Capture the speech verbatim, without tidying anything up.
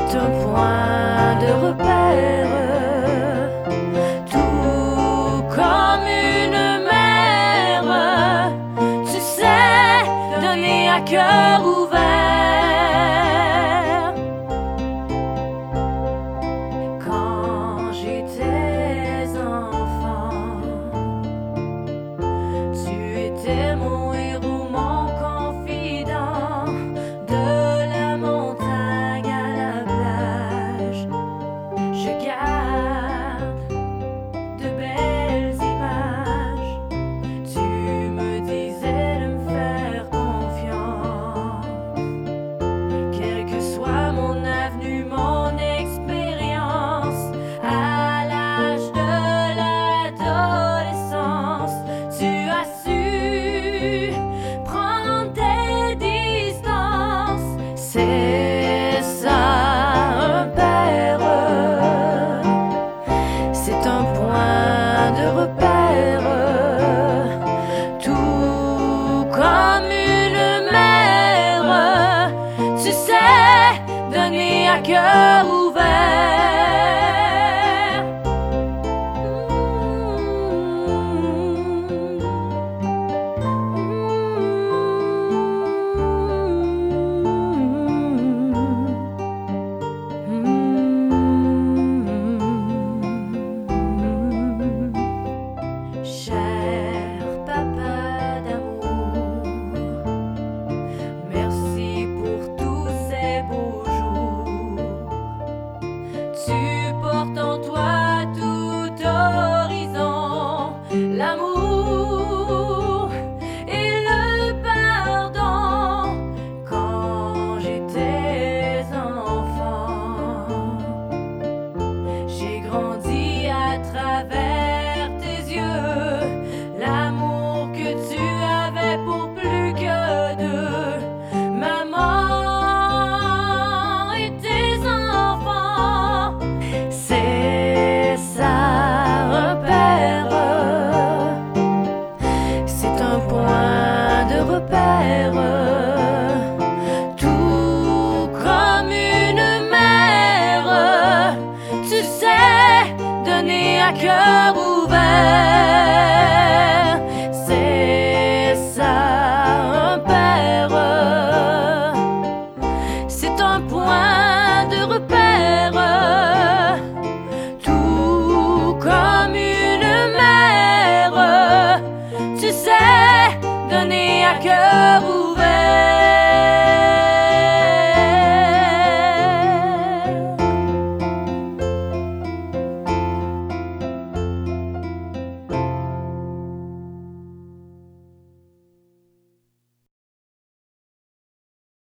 C'est un point de repère, tout comme une mère. Tu sais donner à cœur ouvert. Quand j'étais enfant, tu étais mon héros, mon confident. De la montagne à la plage, je garde de belles images. Tu me disais de me faire confiance, quel que soit mon avenue, mon expérience. À l'âge de l'adolescence, tu as su prendre tes distances. C'est ça un père, c'est un point de repère, tout comme une mère. Tu sais donner à cœur ouvert. Cher papa d'amour, merci pour tous ces beaux jours. Tu portes en toi tout horizon, l'amour et le pardon. Quand j'étais enfant, j'ai grandi à travers tes yeux, l'amour que tu avais pour plus que deux, maman et tes enfants. C'est ça un père, c'est un point de repère, tout comme une mère. Tu sais donner à cœur ouvert.